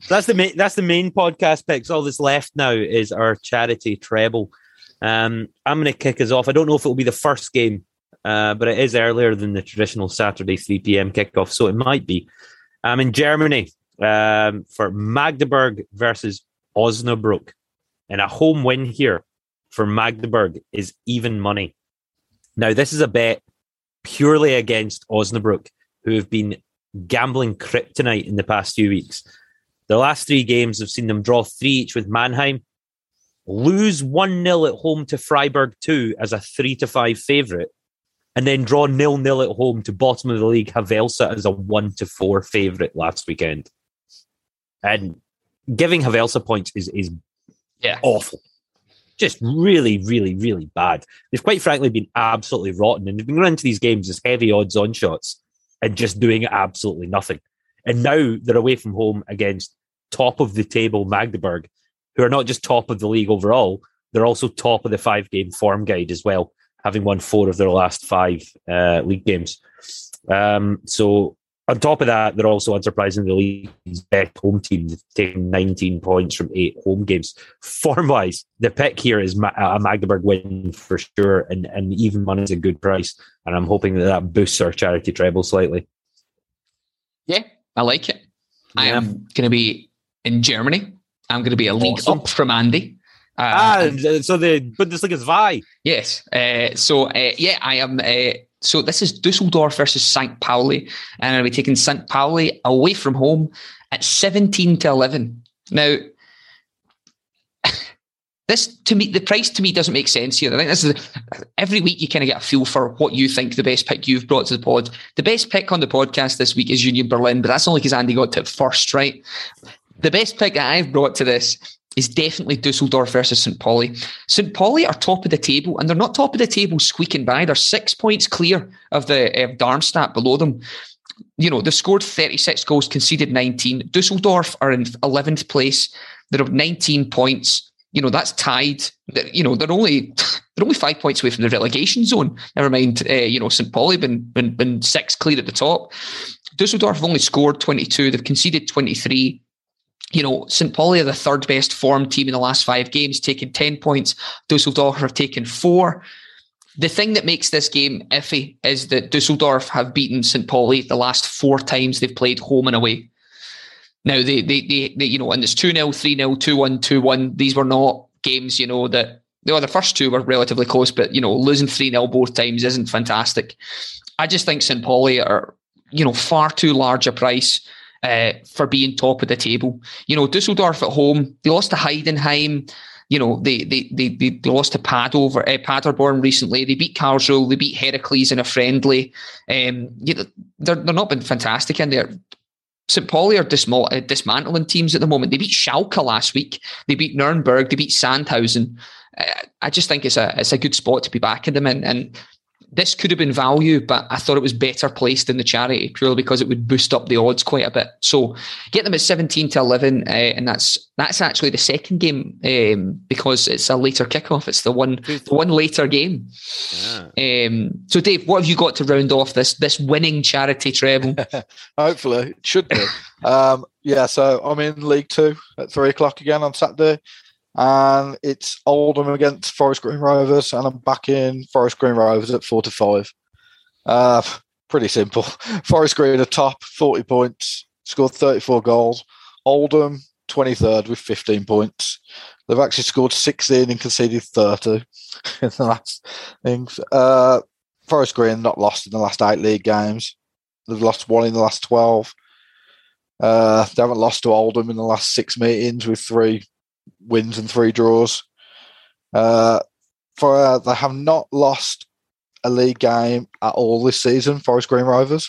that's the main. That's the main podcast picks. All that's left now is our charity treble. Um, I'm going to kick us off. I don't know if it will be the first game, uh, but it is earlier than the traditional Saturday three p.m. kickoff, so it might be. I'm in Germany um, for Magdeburg versus Osnabrück, and a home win here for Magdeburg is even money. Now, this is a bet purely against Osnabrück, who have been gambling kryptonite in the past few weeks. The last three games have seen them draw three each with Mannheim, lose one nil at home to Freiburg two as a three to five favourite, and then draw nil nil at home to bottom of the league Havelsa as a one to four favourite last weekend. And giving Havelsa points is, is yeah. awful. Just really, really, really bad. They've quite frankly been absolutely rotten, and they've been going into these games as heavy odds-on shots and just doing absolutely nothing. And now they're away from home against top-of-the-table Magdeburg, who are not just top of the league overall, they're also top of the five-game form guide as well, having won four of their last five uh, league games. Um, so on top of that, they're also, unsurprisingly, the league's best home team, taking nineteen points from eight home games. Form-wise, the pick here is a Magdeburg win for sure, and, and even money is a good price, and I'm hoping that that boosts our charity treble slightly. Yeah, I like it. I Yeah. am going to be in Germany. I'm going to be a league Awesome. up from Andy. Uh, ah, so the Bundesliga's Vi. Yes. Uh, so, uh, yeah, I am... Uh, So this is Dusseldorf versus Saint Pauli, and I'll be taking Saint Pauli away from home at seventeen to eleven. Now, this to me, the price to me doesn't make sense here. I think this is every week you kind of get a feel for what you think the best pick you've brought to the pod. The best pick on the podcast this week is Union Berlin, but that's only because Andy got to it first, right? The best pick that I've brought to this is definitely Dusseldorf versus Saint Pauli. Saint Pauli are top of the table, and they're not top of the table squeaking by. They're six points clear of the uh, Darmstadt below them. You know, they've scored thirty-six goals, conceded nineteen. Dusseldorf are in eleventh place. They're of nineteen points. You know, that's tied. They're, you know, they're only they're only five points away from the relegation zone. Never mind, uh, you know, Saint Pauli been, been been six clear at the top. Dusseldorf have only scored twenty-two. They've conceded twenty-three. You know, Saint Pauli are the third best formed team in the last five games, taking ten points. Dusseldorf have taken four. The thing that makes this game iffy is that Dusseldorf have beaten Saint Pauli the last four times they've played home and away. Now, they, they, they, they you know, and there's two nil, three nil, two one, two one. These were not games, you know, that, well, the first two were relatively close, but, you know, losing three nil both times isn't fantastic. I just think Saint Pauli are, you know, far too large a price Uh, for being top of the table. You know, Dusseldorf at home, they lost to Heidenheim. You know, they they they, they lost to Padover, uh, Paderborn recently. They beat Karlsruhe. They beat Heracles in a friendly. Um, you know, they're they're not been fantastic in there. Saint Pauli are dismal, uh, dismantling teams at the moment. They beat Schalke last week. They beat Nuremberg. They beat Sandhausen. Uh, I just think it's a it's a good spot to be backing them in. And this could have been value, but I thought it was better placed in the charity purely because it would boost up the odds quite a bit. So get them at seventeen to eleven, uh, and that's that's actually the second game um, because it's a later kickoff. It's the one the one later game. Yeah. Um, so Dave, what have you got to round off this this winning charity treble? Hopefully, it should be. um, yeah, so I'm in League Two at three o'clock again on Saturday. And it's Oldham against Forest Green Rovers, and I'm back in Forest Green Rovers at four to five. Uh, pretty simple. Forest Green are top, forty points, scored thirty-four goals. Oldham, twenty-third with fifteen points. They've actually scored sixteen and conceded thirty in the last things. Uh, Forest Green not lost in the last eight league games. They've lost one in the last twelve. Uh, they haven't lost to Oldham in the last six meetings with three wins and three draws. Uh, for uh, they have not lost a league game at all this season, Forest Green Rovers,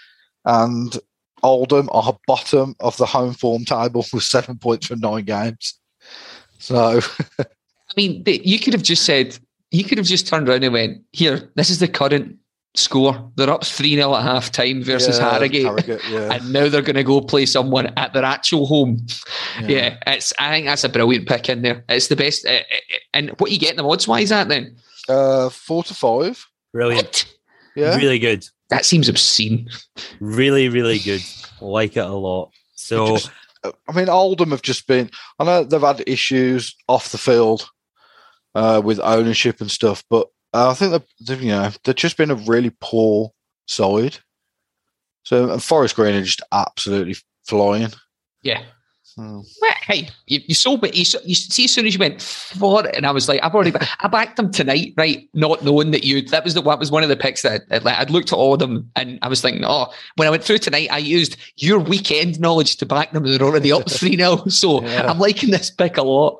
and Oldham are bottom of the home form table with seven points from nine games. So, I mean, you could have just said, you could have just turned around and went, "Here, this is the current score. They're up three nil at half time versus yeah, Harrogate, Harrogate yeah. and now they're going to go play someone at their actual home." Yeah. yeah, it's. I think that's a brilliant pick in there. It's the best. Uh, and what are you getting them odds wise at then? Uh, four to five. Brilliant. What? Yeah, really good. That seems obscene. Really, really good. Like it a lot. So just, I mean, Oldham have just been. I know they've had issues off the field uh, with ownership and stuff, but uh, I think they've, they've you know they've just been a really poor side. So and Forest Green are just absolutely flying. Yeah. Hmm. Well, hey, you, you saw, but you, you see, as soon as you went for it, and I was like, I've already, I backed them tonight, right? Not knowing that you, that was the, that was one of the picks that I, I'd looked at all of them, and I was thinking, oh, when I went through tonight, I used your weekend knowledge to back them. They're already up three nil, so yeah. I'm liking this pick a lot.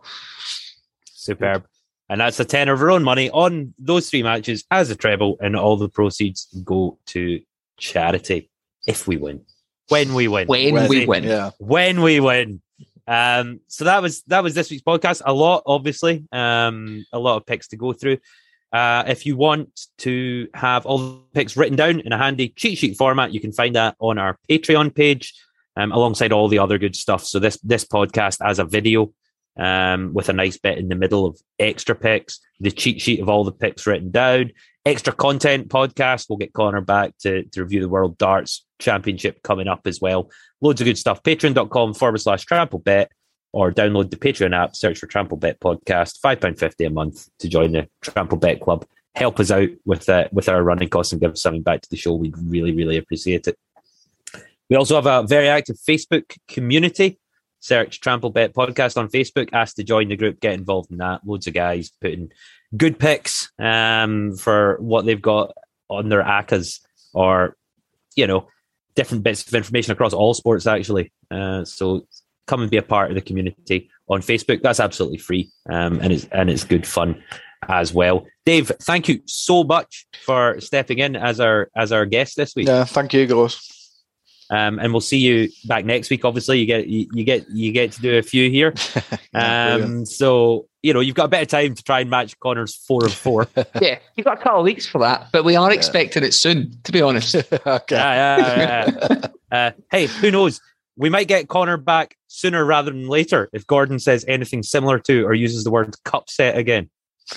Superb, and that's a tenner of our own money on those three matches as a treble, and all the proceeds go to charity if we win. When we win, when, when we win, yeah, when we win. Um, so that was that was this week's podcast. A lot, obviously, um, a lot of picks to go through. Uh, if you want to have all the picks written down in a handy cheat sheet format, you can find that on our Patreon page, um, alongside all the other good stuff. So this this podcast as a video, um, with a nice bit in the middle of extra picks, the cheat sheet of all the picks written down, extra content podcast. We'll get Connor back to to review the World Darts Championship coming up as well. Loads of good stuff. Patreon.com forward slash TrampleBet, or download the Patreon app, search for TrampleBet Podcast. five pounds fifty a month to join the TrampleBet Club. Help us out with uh, with our running costs and give us something back to the show. We'd really, really appreciate it. We also have a very active Facebook community. Search TrampleBet Podcast on Facebook. Ask to join the group. Get involved in that. Loads of guys putting good picks um, for what they've got on their A C As, or, you know, different bits of information across all sports, actually. Uh, so come and be a part of the community on Facebook. That's absolutely free, um, and it's and it's good fun as well. Dave, thank you so much for stepping in as our as our guest this week. Yeah, thank you, guys. Um, and we'll see you back next week. Obviously, you get you, you get you get to do a few here. yeah, um, so you know you've got a bit of time to try and match Connor's four of four. Yeah, you've got a couple of weeks for that, but we are yeah. expecting it soon, to be honest. Okay. Yeah, yeah, yeah. uh, hey, who knows? We might get Connor back sooner rather than later if Gordon says anything similar to or uses the word cup set again.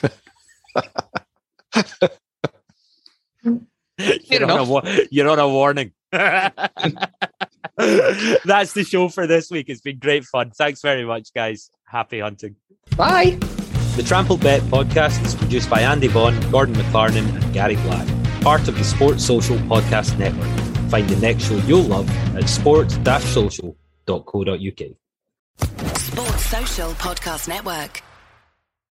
you're, on a, you're on a warning. That's the show for this week. It's been great fun. Thanks very much, guys. Happy hunting. Bye. The TrampleBet Podcast is produced by Andy Bond, Gordon McLarnon, and Gary Black, part of the Sports Social Podcast Network. Find the next show you'll love at sports dash social dot co dot uk. Sports Social Podcast Network.